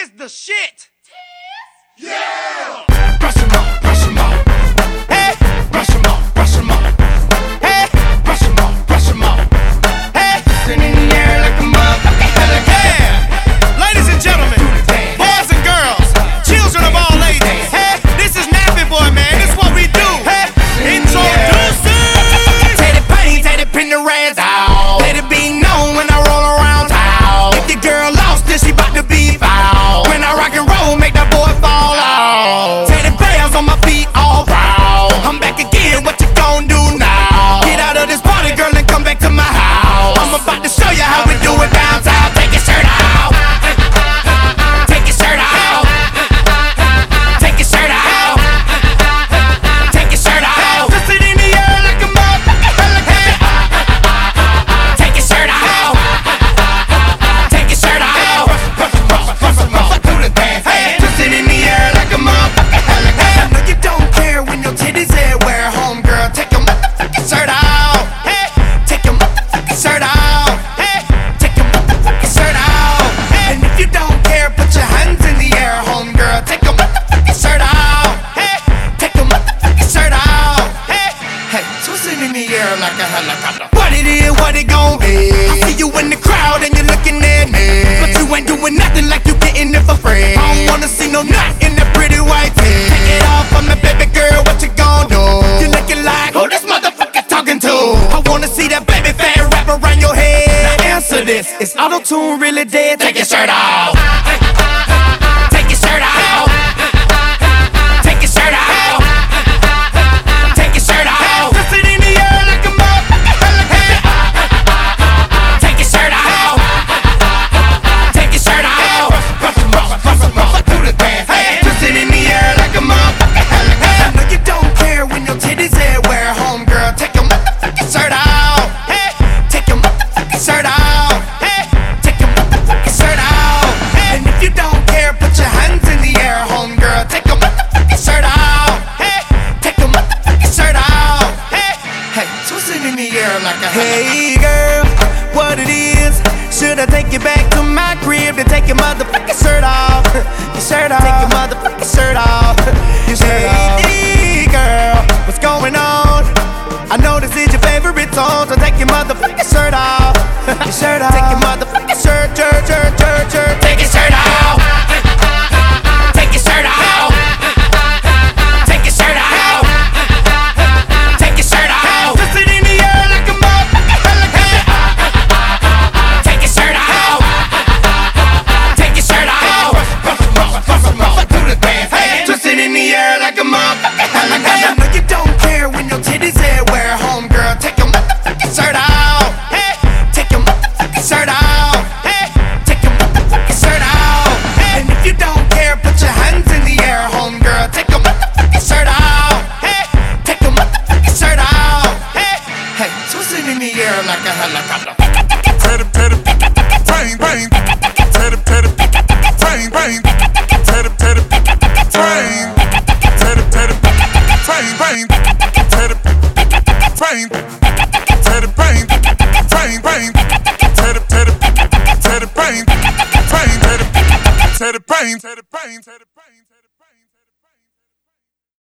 is the shit. Yeah! Brush 'em off, brush 'em off. Hey, Brush 'em off, brush 'em off. hey, Brush 'em off, brush 'em off. hey. Sitting in the air like a motherfucking helicopter. Yeah. Ladies and gentlemen, boys and girls, children of all ages. Hey, this is Nappy Boy, man. This is what we do. Hey, introducing. Take the pin the rags out. Let it be known when I roll around town. If your girl lost, then she bout to be foul. When I rock and roll, make that boy fall out. Take the bells on my feet all proud. I'm back again, what you gon' do now? Get out of this party, girl, and come back to my house. I'm about to show you how we do it downtown. Take your shirt out. Take your shirt out. Take your shirt out. Take your shirt out. Twist it in the air like a motherfucking helicopter. Take your shirt out. Take your shirt out. Do the dance. Hey, twist it in the air like a motherfucking helicopter. I know you don't care when your titties everywhere, home girl. Take your motherfucking shirt out. Hey, Take your motherfucking shirt out. hey, Take your motherfucking shirt out. And if you don't care, put your hands in the air, home girl. Take your motherfucking shirt out. hey, Take your motherfucking shirt out. hey. Hey, twist it in the air like a helicopter. What it is, what it gon' be? I see you in the crowd and you're looking at me, but you ain't doing nothing like you getting it for free. I don't wanna see no nut in that pretty white tee. Take it off from me, baby girl, what you gon' do? You looking like who this motherfucker talking to? I wanna see that baby fat wrap around your head. Now answer this, is auto-tune really dead? Take your shirt off. Take your shirt off. Take your shirt off. Take your shirt off. Twist it in the air like a motherfucking helicopter. Take your shirt off. Take your shirt off. Do the dance. Hey, twist it in the air like a motherfucking helicopter. I know you don't care when your titties everywhere, home girl. Take your motherfucking shirt out. Hey, Take your motherfucking shirt out. hey, Take your motherfucking shirt out. And if you don't care, put your hands in the air, home girl. Take your motherfucking shirt out. hey, Take your motherfucking shirt out. hey. Hey, twist it in the air like a Hey girl, what it is? Should I take you back to my crib to take your motherfucking shirt off? Your shirt off. Take your motherfucking shirt off. Your shirt off. Hey girl, what's going on? I know this is your favorite song, so take your motherfucking shirt off. Your shirt off. Take your motherfucking shirt. Take your shirt off. Take your shirt off. Take your shirt off. Take your shirt off. Twist it in the air like a motherfucking helicopter. Take your shirt off. Take your shirt off. Do the dance. Hey, twist it in the air like a motherfucking helicopter. I know you don't care when your titties everywhere, home girl. Take your motherfucking shirt out. Hey, Take your motherfucking shirt out. hey, Take your motherfucking shirt out. And if you don't care, put your hands in the air, home girl. Take your motherfucking shirt out. hey, Take your motherfucking shirt out. hey. Hey, twist it in the air like a helicopter. Brain, brain, teddy, teddy, brain, brain, teddy, teddy, brain, teddy, teddy, brain, brain, teddy, brain, teddy, brain, brain, brain, teddy, teddy, teddy, brain, brain, teddy, teddy, brain, teddy, brain, teddy, brain.